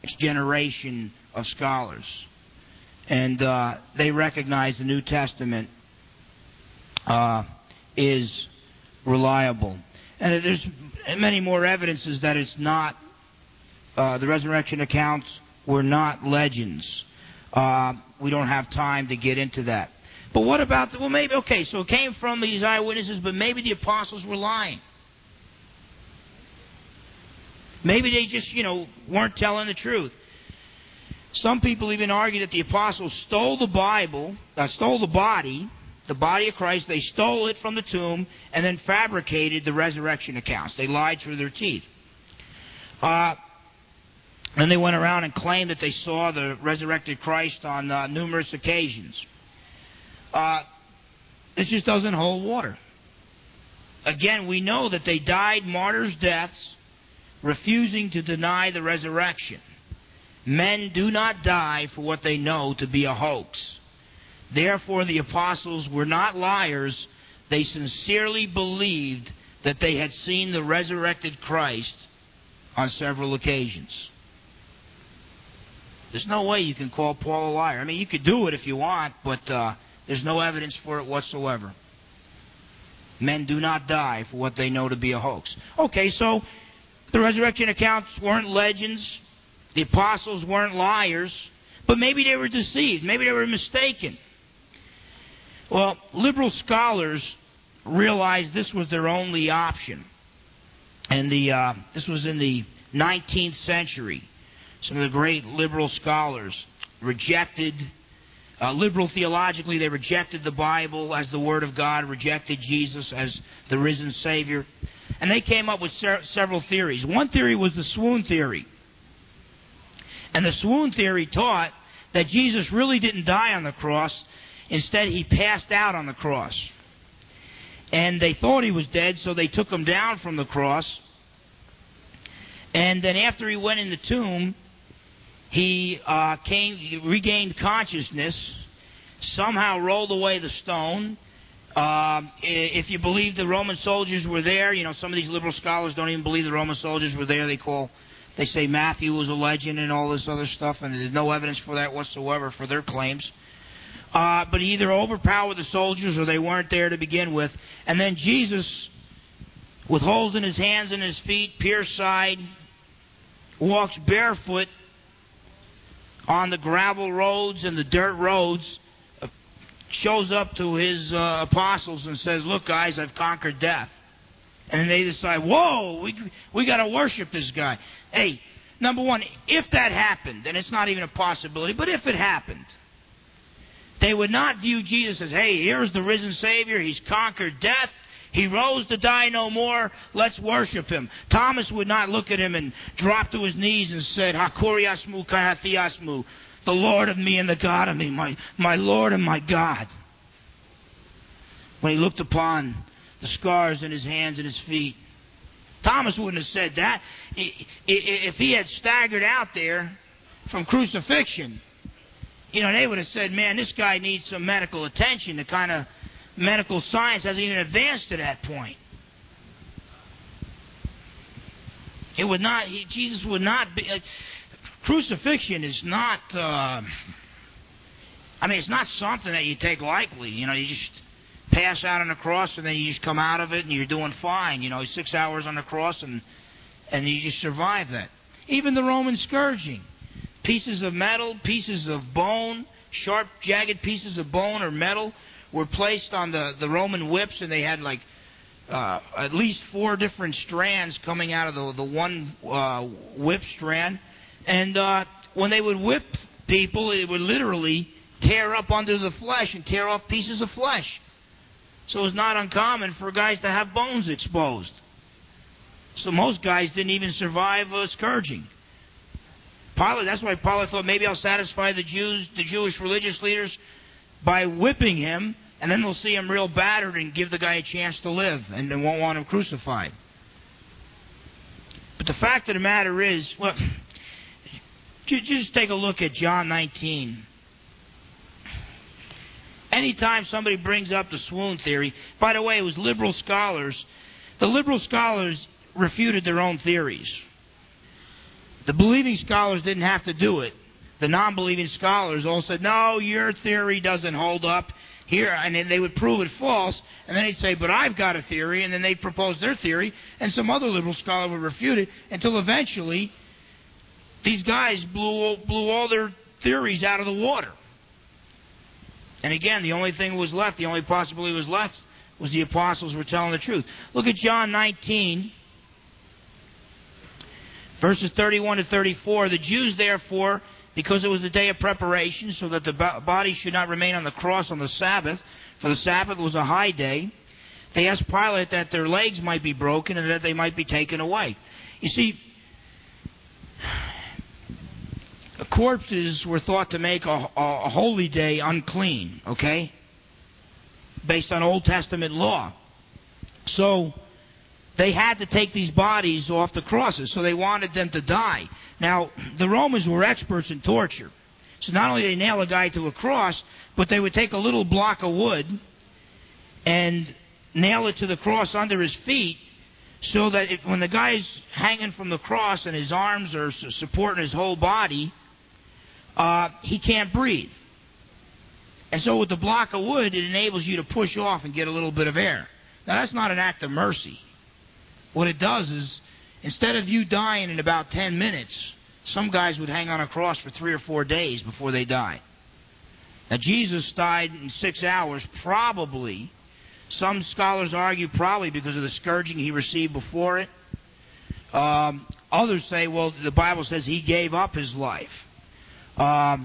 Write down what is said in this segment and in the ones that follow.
generation of scholars. And they recognize the New Testament is reliable. And there's many more evidences that it's not, the resurrection accounts were not legends. We don't have time to get into that. But what about, well, maybe, okay, so it came from these eyewitnesses, but maybe the apostles were lying. Maybe they just, weren't telling the truth. Some people even argue that the apostles stole the Bible, stole the body of Christ. They stole it from the tomb and then fabricated the resurrection accounts. They lied through their teeth. And they went around and claimed that they saw the resurrected Christ on numerous occasions. This just doesn't hold water. Again, we know that they died martyrs' deaths, refusing to deny the resurrection. Men do not die for what they know to be a hoax. Therefore, the apostles were not liars. They sincerely believed that they had seen the resurrected Christ on several occasions. There's no way you can call Paul a liar. I mean, you could do it if you want, but there's no evidence for it whatsoever. Men do not die for what they know to be a hoax. Okay, so the resurrection accounts weren't legends. The apostles weren't liars. But maybe they were deceived. Maybe they were mistaken. Well, liberal scholars realized this was their only option. And this was in the 19th century. Some of the great liberal scholars rejected, liberal theologically, they rejected the Bible as the Word of God, rejected Jesus as the risen Savior. And they came up with several theories. One theory was the swoon theory. And the swoon theory taught that Jesus really didn't die on the cross. Instead, he passed out on the cross. And they thought he was dead, so they took him down from the cross. And then after he went in the tomb, he regained consciousness, somehow rolled away the stone. If you believe the Roman soldiers were there, some of these liberal scholars don't even believe the Roman soldiers were there. They say Matthew was a legend and all this other stuff, and there's no evidence for that whatsoever for their claims. But he either overpowered the soldiers or they weren't there to begin with. And then Jesus, with holes in his hands and his feet, pierced side, walks barefoot on the gravel roads and the dirt roads, shows up to his apostles and says, "Look, guys, I've conquered death." And then they decide, whoa, we got to worship this guy. Hey, number one, if that happened, and it's not even a possibility, but if it happened, they would not view Jesus as, hey, here's the risen Savior, he's conquered death, he rose to die no more, let's worship him. Thomas would not look at him and drop to his knees and said, Hakuriasmu kahathiasmu, the Lord of me and the God of me, my Lord and my God. When he looked upon the scars in his hands and his feet, Thomas wouldn't have said that. If he had staggered out there from crucifixion, they would have said, man, this guy needs some medical attention. The kind of medical science hasn't even advanced to that point. Jesus would not be... crucifixion is not... it's not something that you take lightly. You just pass out on the cross and then you just come out of it and you're doing fine. 6 hours on the cross and you just survive that. Even the Roman scourging. Pieces of metal, pieces of bone, sharp, jagged pieces of bone or metal were placed on the Roman whips, and they had at least 4 different strands coming out of the one whip strand. And when they would whip people, it would literally tear up under the flesh and tear off pieces of flesh. So it was not uncommon for guys to have bones exposed. So most guys didn't even survive scourging. That's why Pilate thought, maybe I'll satisfy the Jewish religious leaders by whipping him, and then they'll see him real battered and give the guy a chance to live, and they won't want him crucified. But the fact of the matter is, just take a look at John 19. Anytime somebody brings up the swoon theory, by the way, it was liberal scholars. The liberal scholars refuted their own theories. The believing scholars didn't have to do it. The non-believing scholars all said, no, your theory doesn't hold up here, and then they would prove it false, and then they'd say, but I've got a theory, and then they'd propose their theory, and some other liberal scholar would refute it, until eventually these guys blew all their theories out of the water. And again, the only thing was left, the only possibility was left, was the apostles were telling the truth. Look at John 19, verses 31 to 34. The Jews, therefore, because it was the day of preparation, so that the body should not remain on the cross on the Sabbath, for the Sabbath was a high day, they asked Pilate that their legs might be broken and that they might be taken away. You see, corpses were thought to make a holy day unclean, okay? Based on Old Testament law. So they had to take these bodies off the crosses, so they wanted them to die. Now, the Romans were experts in torture. So not only did they nail a guy to a cross, but they would take a little block of wood and nail it to the cross under his feet, so that when the guy's hanging from the cross and his arms are supporting his whole body, he can't breathe. And so with the block of wood, it enables you to push off and get a little bit of air. Now, that's not an act of mercy. What it does is, instead of you dying in about 10 minutes, some guys would hang on a cross for 3 or 4 days before they died. Now, Jesus died in 6 hours, probably. Some scholars argue probably because of the scourging he received before it. Others say, well, the Bible says he gave up his life. I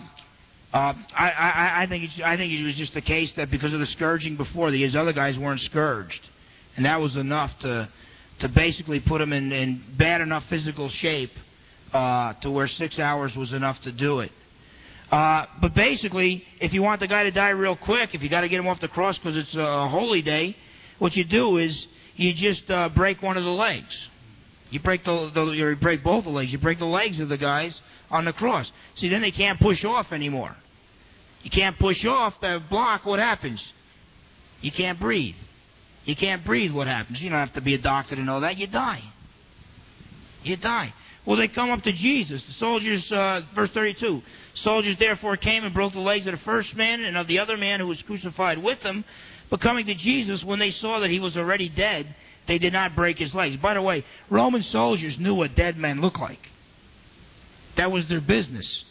think it was just the case that because of the scourging before, these other guys weren't scourged. And that was enough to basically put him in bad enough physical shape to where 6 hours was enough to do it. But basically, if you want the guy to die real quick, if you got to get him off the cross because it's a holy day, what you do is you just break one of the legs. You break you break both the legs. You break the legs of the guys on the cross. See, then they can't push off anymore. You can't push off the block. What happens? You can't breathe. You can't breathe. What happens? You don't have to be a doctor to know that. You die. You die. Well, they come up to Jesus. The soldiers, verse 32, soldiers therefore came and broke the legs of the first man and of the other man who was crucified with him. But coming to Jesus, when they saw that he was already dead, they did not break his legs. By the way, Roman soldiers knew what dead men looked like. That was their business.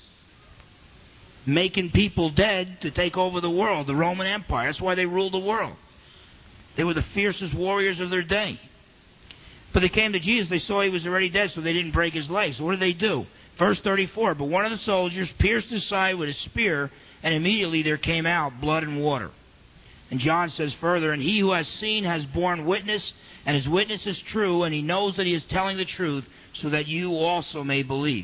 Making people dead to take over the world, the Roman Empire. That's why they ruled the world. They were the fiercest warriors of their day. But they came to Jesus, they saw he was already dead, so they didn't break his legs. So what did they do? Verse 34, but one of the soldiers pierced his side with a spear, and immediately there came out blood and water. And John says further, and he who has seen has borne witness, and his witness is true, and he knows that he is telling the truth, so that you also may believe.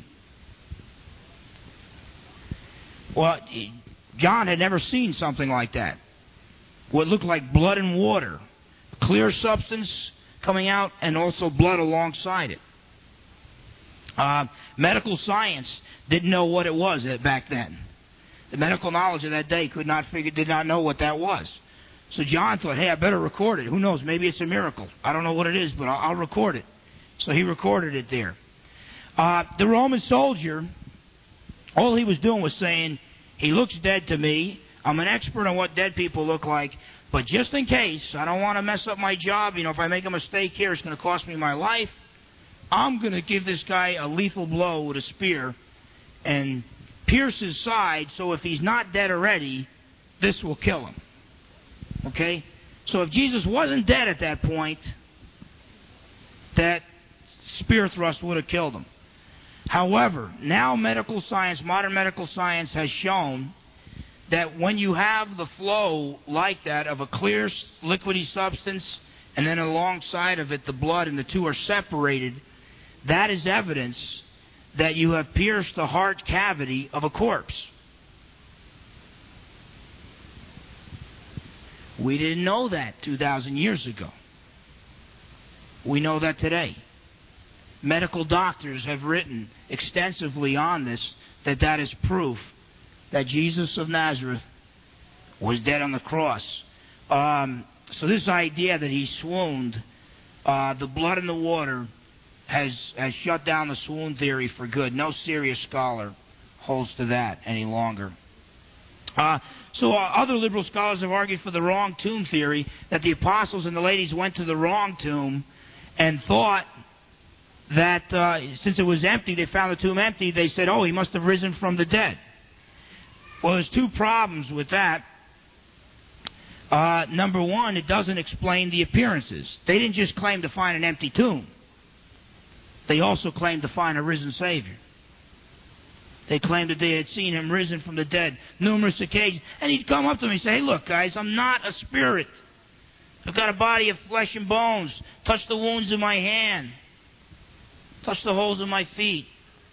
Well, John had never seen something like that. What looked like blood and water, a clear substance coming out, and also blood alongside it. Medical science didn't know what it was back then. The medical knowledge of that day did not know what that was. So John thought, hey, I better record it. Who knows? Maybe it's a miracle. I don't know what it is, but I'll record it. So he recorded it there. The Roman soldier, all he was doing was saying, he looks dead to me. I'm an expert on what dead people look like. But just in case, I don't want to mess up my job. You know, if I make a mistake here, it's going to cost me my life. I'm going to give this guy a lethal blow with a spear and pierce his side, so if he's not dead already, this will kill him. Okay? So if Jesus wasn't dead at that point, that spear thrust would have killed him. However, now medical science, modern medical science has shown that when you have the flow like that of a clear liquidy substance and then alongside of it the blood and the two are separated, that is evidence that you have pierced the heart cavity of a corpse. We didn't know that 2,000 years ago. We know that today. Medical doctors have written extensively on this, that is proof that Jesus of Nazareth was dead on the cross. So this idea that he swooned, the blood and the water has shut down the swoon theory for good. No serious scholar holds to that any longer. So other liberal scholars have argued for the wrong tomb theory, that the apostles and the ladies went to the wrong tomb and thought that since it was empty, they found the tomb empty, they said, oh, he must have risen from the dead. Well, there's two problems with that. Number one, it doesn't explain the appearances. They didn't just claim to find an empty tomb. They also claimed to find a risen Savior. They claimed that they had seen him risen from the dead numerous occasions. And he'd come up to me and say, hey, look, guys, I'm not a spirit. I've got a body of flesh and bones. Touch the wounds in my hand. Touch the holes in my feet.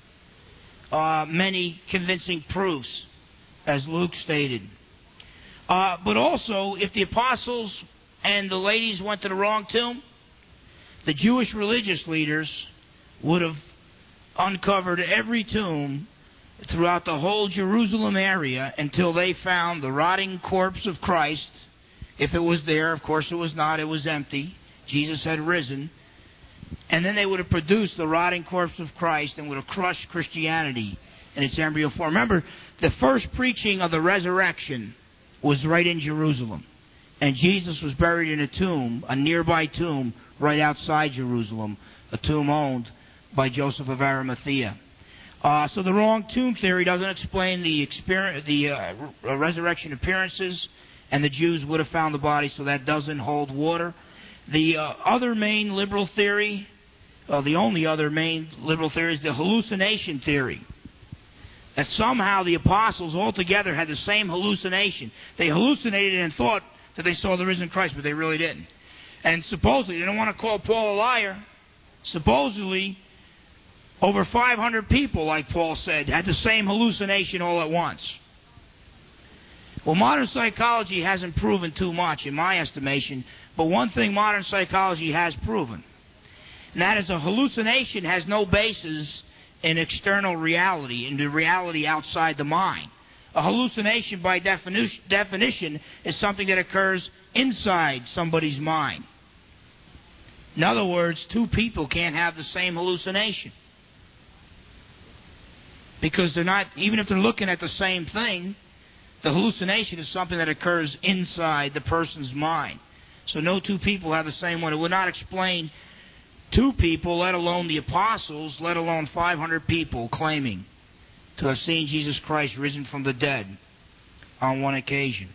Many convincing proofs, as Luke stated. But also, if the apostles and the ladies went to the wrong tomb, the Jewish religious leaders would have uncovered every tomb throughout the whole Jerusalem area until they found the rotting corpse of Christ. If it was there, of course it was not, it was empty. Jesus had risen. And then they would have produced the rotting corpse of Christ and would have crushed Christianity in its embryo form. Remember, the first preaching of the resurrection was right in Jerusalem. And Jesus was buried in a tomb, a nearby tomb, right outside Jerusalem, a tomb owned by Joseph of Arimathea. So the wrong tomb theory doesn't explain the resurrection appearances, and the Jews would have found the body, so that doesn't hold water. The other main liberal theory, the only other main liberal theory, is the hallucination theory. That somehow the apostles altogether had the same hallucination. They hallucinated and thought that they saw the risen Christ, but they really didn't. And supposedly, they don't want to call Paul a liar, supposedly over 500 people, like Paul said, had the same hallucination all at once. Well, modern psychology hasn't proven too much, in my estimation, but one thing modern psychology has proven, and that is a hallucination has no basis in external reality, in the reality outside the mind. A hallucination, by definition, is something that occurs inside somebody's mind. In other words, two people can't have the same hallucination. Because they're not, even if they're looking at the same thing, the hallucination is something that occurs inside the person's mind. So no two people have the same one. It would not explain two people, let alone the apostles, let alone 500 people claiming to have seen Jesus Christ risen from the dead on one occasion.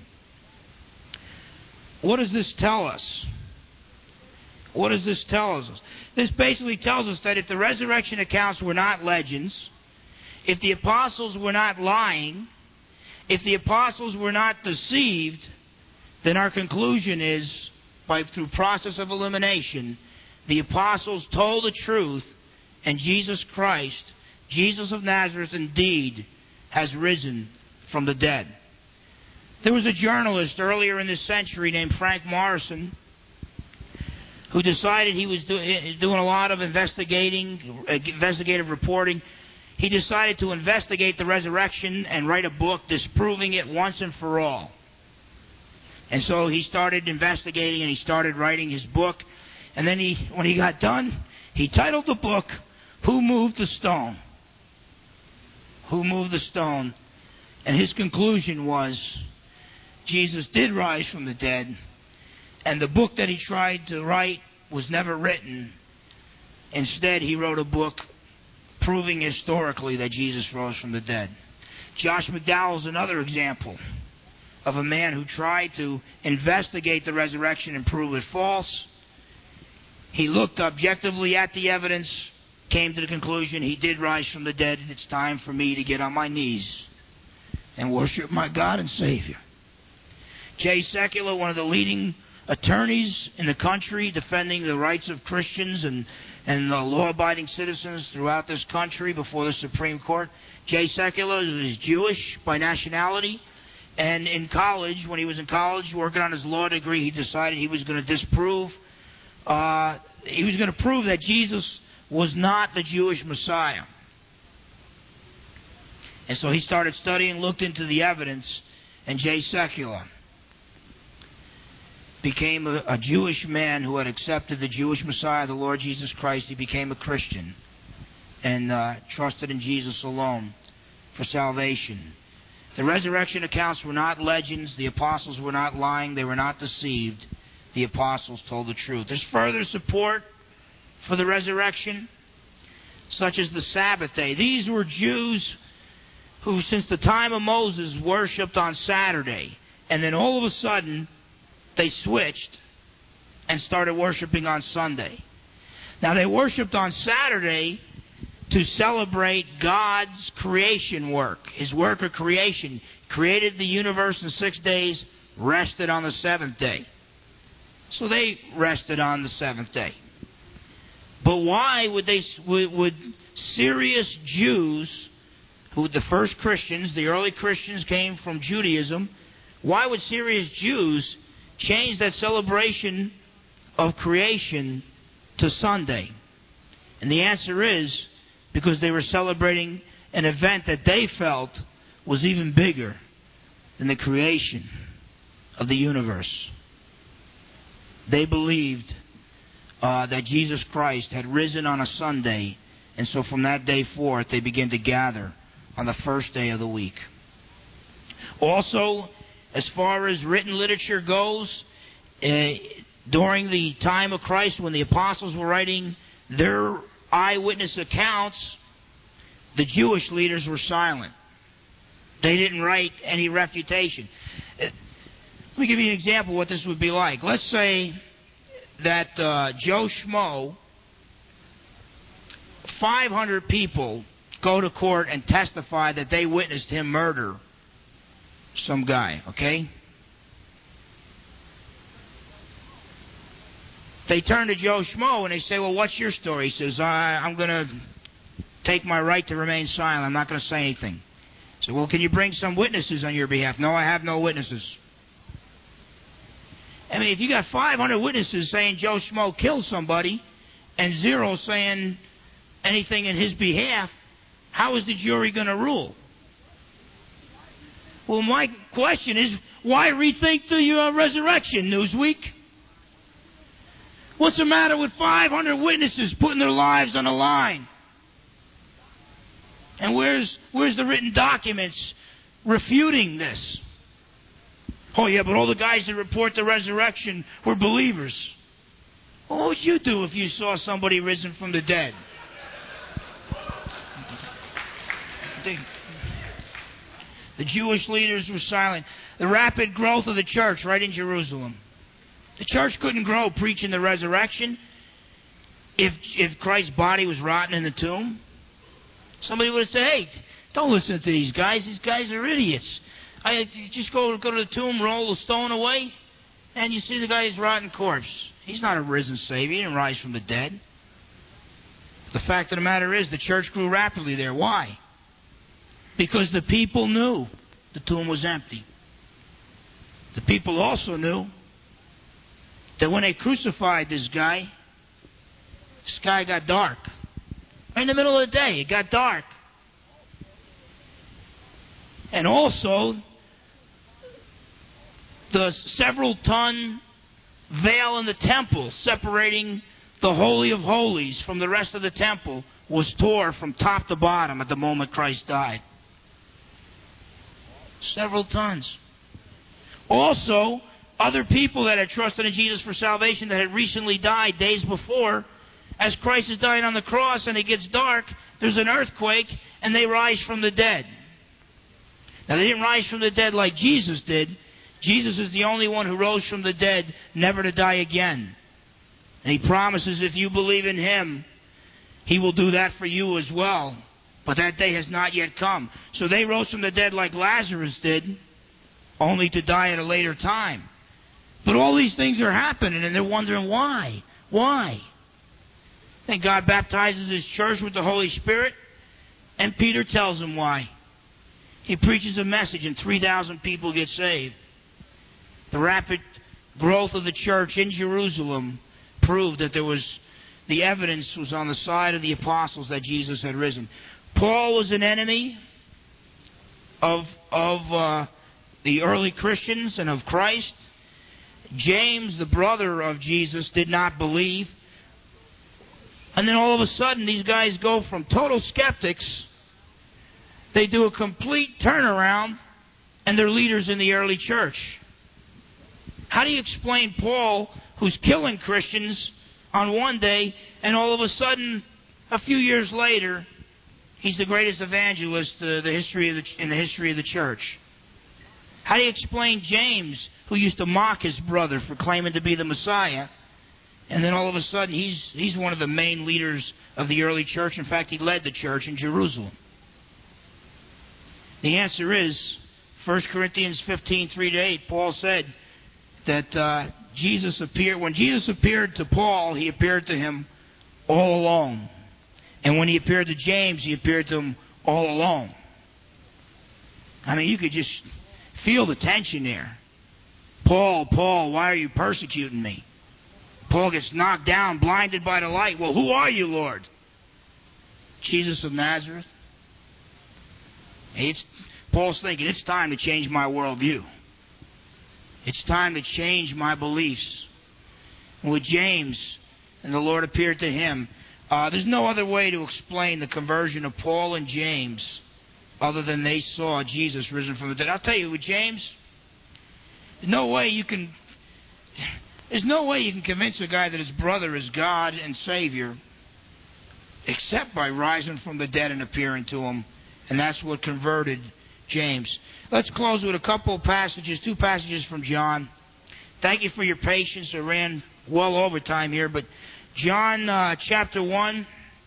What does this tell us? What does this tell us? This basically tells us that if the resurrection accounts were not legends, if the apostles were not lying, if the apostles were not deceived, then our conclusion is, through process of elimination, the apostles told the truth, and Jesus Christ, Jesus of Nazareth, indeed has risen from the dead. There was a journalist earlier in this century named Frank Morrison who decided he was doing a lot of investigative reporting. He decided to investigate the resurrection and write a book disproving it once and for all. And so he started investigating and he started writing his book. And then when he got done, he titled the book, Who Moved the Stone? Who Moved the Stone? And his conclusion was, Jesus did rise from the dead, and the book that he tried to write was never written. Instead, he wrote a book proving historically that Jesus rose from the dead. Josh McDowell is another example of a man who tried to investigate the resurrection and prove it false. He looked objectively at the evidence, came to the conclusion he did rise from the dead, and it's time for me to get on my knees and worship my God and Savior. Jay Sekulow, one of the leading attorneys in the country defending the rights of Christians and the law-abiding citizens throughout this country before the Supreme Court. Jay Sekulow is Jewish by nationality, and in college, when he was in college working on his law degree, he decided he was going to prove that Jesus was not the Jewish Messiah. And so he started studying, looked into the evidence, and Jay Sekulow became a Jewish man who had accepted the Jewish Messiah, the Lord Jesus Christ. He became a Christian and trusted in Jesus alone for salvation. The resurrection accounts were not legends. The apostles were not lying. They were not deceived. The apostles told the truth. There's further support for the resurrection, such as the Sabbath day. These were Jews who, since the time of Moses, worshipped on Saturday. And then all of a sudden, they switched and started worshiping on Sunday. Now, they worshipped on Saturday to celebrate God's creation work, His work of creation. Created the universe in 6 days, rested on the seventh day. So they rested on the seventh day. But why would serious Jews, who the first Christians, the early Christians came from Judaism, why would serious Jews change that celebration of creation to Sunday? And the answer is because they were celebrating an event that they felt was even bigger than the creation of the universe. They believed that Jesus Christ had risen on a Sunday, and so from that day forth they began to gather on the first day of the week. Also, as far as written literature goes, during the time of Christ, when the apostles were writing their eyewitness accounts, the Jewish leaders were silent. They didn't write any refutation. Let me give you an example of what this would be like. Let's say that Joe Schmo, 500 people go to court and testify that they witnessed him murder some guy, okay? They turn to Joe Schmo and they say, well, what's your story? He says, I'm going to take my right to remain silent. I'm not going to say anything. So, well, can you bring some witnesses on your behalf? No, I have no witnesses. I mean, if you got 500 witnesses saying Joe Schmo killed somebody and 0 saying anything in his behalf, how is the jury going to rule? Well, my question is, why rethink the resurrection, Newsweek? What's the matter with 500 witnesses putting their lives on the line? And where's the written documents refuting this? Oh, yeah, but all the guys that report the resurrection were believers. Well, what would you do if you saw somebody risen from the dead? The Jewish leaders were silent. The rapid growth of the church right in Jerusalem. The church couldn't grow preaching the resurrection if Christ's body was rotten in the tomb. Somebody would have said, hey, don't listen to these guys. These guys are idiots. Just go to the tomb, roll the stone away, and you see the guy's rotten corpse. He's not a risen Savior. He didn't rise from the dead. The fact of the matter is the church grew rapidly there. Why? Because the people knew the tomb was empty. The people also knew that when they crucified this guy, the sky got dark. Right in the middle of the day, it got dark. And also, the several-ton veil in the temple separating the Holy of Holies from the rest of the temple was torn from top to bottom at the moment Christ died. Several tons. Also, other people that had trusted in Jesus for salvation that had recently died days before, as Christ is dying on the cross and it gets dark, there's an earthquake and they rise from the dead. Now, they didn't rise from the dead like Jesus did. Jesus is the only one who rose from the dead, never to die again. And He promises if you believe in Him, He will do that for you as well. But that day has not yet come. So they rose from the dead like Lazarus did, only to die at a later time. But all these things are happening, and they're wondering why. Why? And God baptizes His church with the Holy Spirit, and Peter tells them why. He preaches a message, and 3,000 people get saved. The rapid growth of the church in Jerusalem proved that the evidence was on the side of the apostles that Jesus had risen. Paul was an enemy of the early Christians and of Christ. James, the brother of Jesus, did not believe. And then all of a sudden, these guys go from total skeptics. They do a complete turnaround, and they're leaders in the early church. How do you explain Paul, who's killing Christians on one day, and all of a sudden, a few years later, he's the greatest evangelist in the history of the church? How do you explain James, who used to mock his brother for claiming to be the Messiah, and then all of a sudden he's one of the main leaders of the early church? In fact, he led the church in Jerusalem. The answer is 1 Corinthians 15, 3-8. Paul said that when Jesus appeared to Paul, he appeared to him all alone. And when he appeared to James, he appeared to him all alone. I mean, you could just feel the tension there. Paul, why are you persecuting me? Paul gets knocked down, blinded by the light. Well, who are you, Lord? Jesus of Nazareth. Paul's thinking, it's time to change my worldview. It's time to change my beliefs. And with James, and the Lord appeared to him. There's no other way to explain the conversion of Paul and James other than they saw Jesus risen from the dead. I'll tell you, with James, there's no way you can convince a guy that his brother is God and Savior except by rising from the dead and appearing to him. And that's what converted James. Let's close with a couple of passages, 2 passages from John. Thank you for your patience. I ran well over time here, but John chapter 1.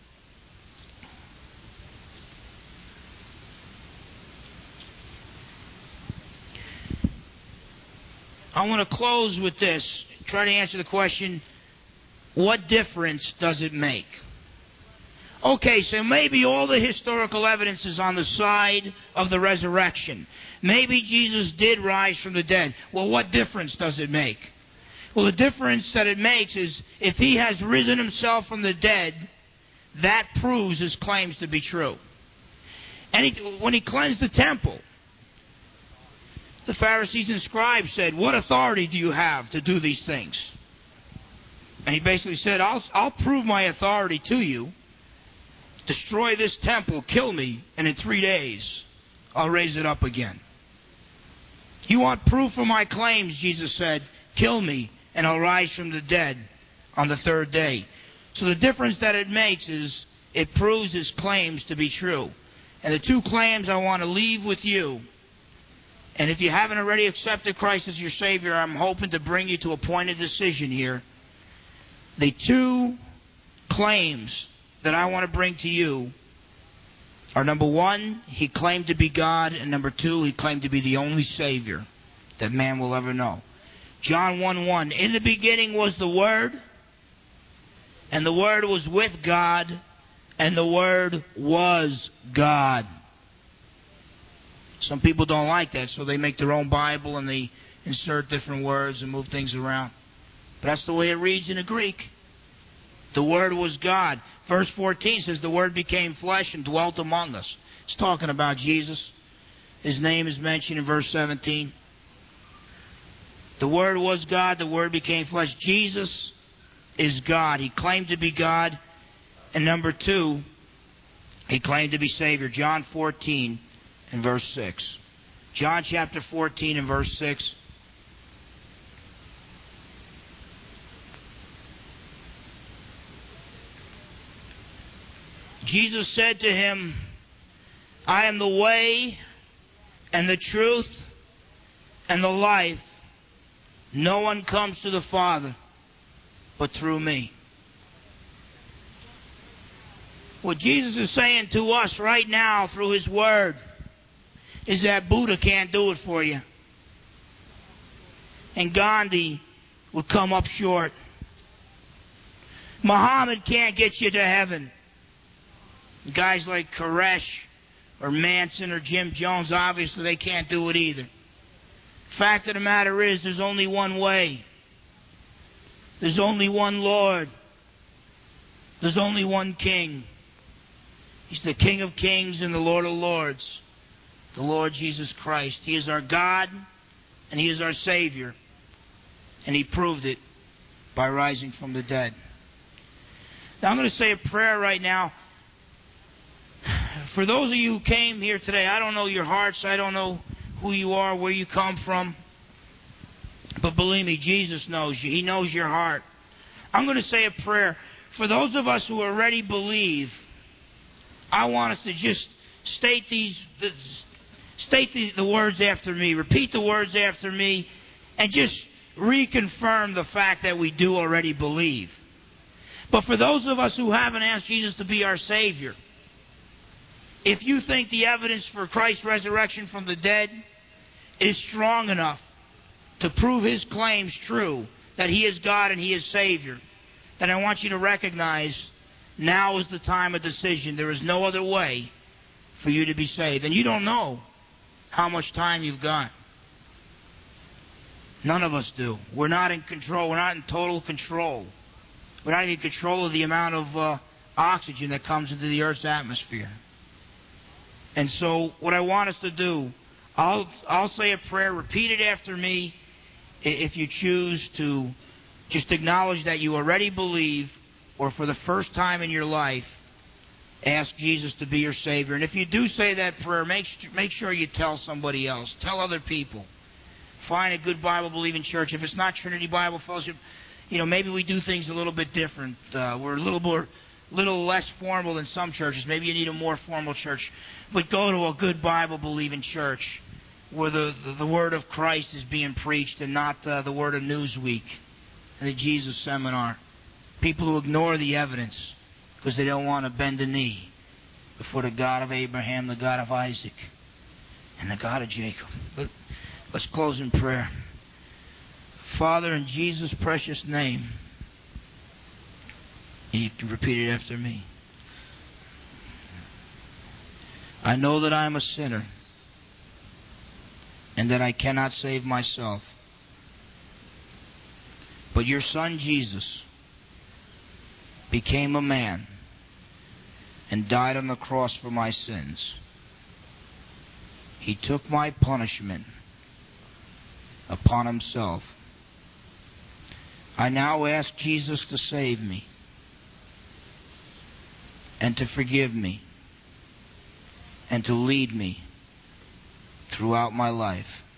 I want to close with this. Try to answer the question, what difference does it make? Okay, so maybe all the historical evidence is on the side of the resurrection. Maybe Jesus did rise from the dead. Well, what difference does it make? Well, the difference that it makes is if he has risen himself from the dead, that proves his claims to be true. And when he cleansed the temple, the Pharisees and scribes said, what authority do you have to do these things? And he basically said, I'll prove my authority to you. Destroy this temple, kill me, and in 3 days I'll raise it up again. You want proof of my claims, Jesus said, kill me, and I'll rise from the dead on the 3rd day. So the difference that it makes is it proves his claims to be true. And the 2 claims I want to leave with you, and if you haven't already accepted Christ as your Savior, I'm hoping to bring you to a point of decision here. The 2 claims that I want to bring to you are, number 1, he claimed to be God, and number 2, he claimed to be the only Savior that man will ever know. John 1:1, in the beginning was the Word, and the Word was with God, and the Word was God. Some people don't like that, so they make their own Bible and they insert different words and move things around. But that's the way it reads in the Greek. The Word was God. Verse 14 says, the Word became flesh and dwelt among us. It's talking about Jesus. His name is mentioned in verse 17. The Word was God. The Word became flesh. Jesus is God. He claimed to be God. And number 2, he claimed to be Savior. John 14 and verse 6. John chapter 14 and verse 6. Jesus said to him, I am the way and the truth and the life. No one comes to the Father but through me. What Jesus is saying to us right now through His Word is that Buddha can't do it for you. And Gandhi will come up short. Muhammad can't get you to heaven. Guys like Koresh or Manson or Jim Jones, obviously they can't do it either. Fact of the matter is, there's only one way. There's only one Lord. There's only one King. He's the King of Kings and the Lord of Lords. The Lord Jesus Christ. He is our God and He is our Savior. And He proved it by rising from the dead. Now I'm going to say a prayer right now. For those of you who came here today, I don't know your hearts. I don't know who you are, where you come from. But believe me, Jesus knows you. He knows your heart. I'm going to say a prayer. For those of us who already believe, I want us to just state the words after me. Repeat the words after me. And just reconfirm the fact that we do already believe. But for those of us who haven't asked Jesus to be our Savior, if you think the evidence for Christ's resurrection from the dead is strong enough to prove His claims true, that He is God and He is Savior, then I want you to recognize now is the time of decision. There is no other way for you to be saved. And you don't know how much time you've got. None of us do. We're not in control. We're not in total control. We're not in control of the amount of oxygen that comes into the Earth's atmosphere. And so what I want us to do, I'll say a prayer, repeat it after me. If you choose to just acknowledge that you already believe, or for the first time in your life, ask Jesus to be your Savior. And if you do say that prayer, make sure you tell somebody else. Tell other people. Find a good Bible-believing church. If it's not Trinity Bible Fellowship, maybe we do things a little bit different. We're a little less formal than some churches. Maybe you need a more formal church. But go to a good Bible-believing church where the Word of Christ is being preached and not the Word of Newsweek and the Jesus Seminar. People who ignore the evidence because they don't want to bend the knee before the God of Abraham, the God of Isaac, and the God of Jacob. Let's close in prayer. Father, in Jesus' precious name, you can repeat it after me. I know that I am a sinner and that I cannot save myself. But your Son, Jesus, became a man and died on the cross for my sins. He took my punishment upon Himself. I now ask Jesus to save me and to forgive me and to lead me throughout my life.